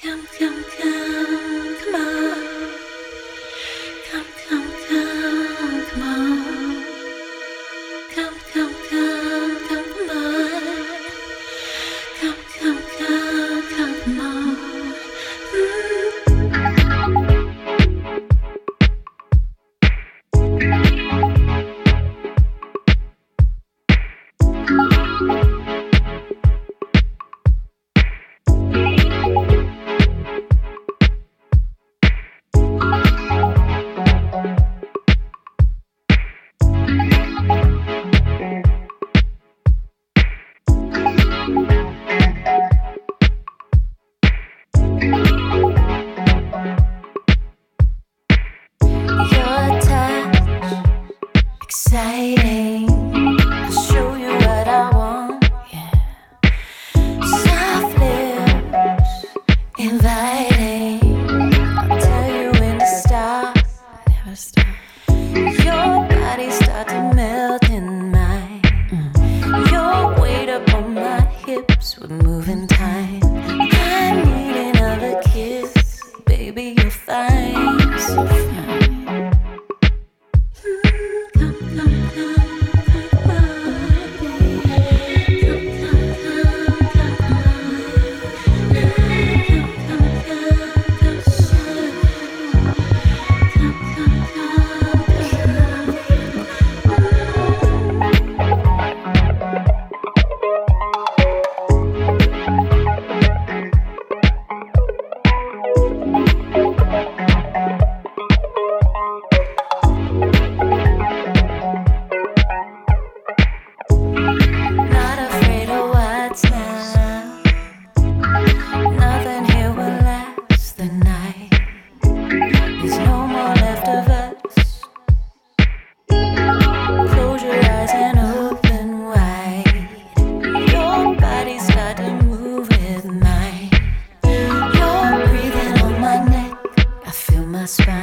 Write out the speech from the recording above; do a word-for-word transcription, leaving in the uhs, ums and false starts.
Come, come, come, come on. Come, come, come, come on. Come, come, come, come, come on. Come, come, come, come, come on. Your touch, exciting. I'll show you what I want, yeah. Soft lips, inviting. I'll tell you when to stop, never stop. Your body start to melt in mine. Mm. Your weight up on my hips would move in time. I need another kiss, baby, you're fine, so fine. Not afraid of what's now. Nothing here will last the night. There's no more left of us. Close your eyes and open wide. Your body start to move with mine. You're breathing on my neck. I feel my spine.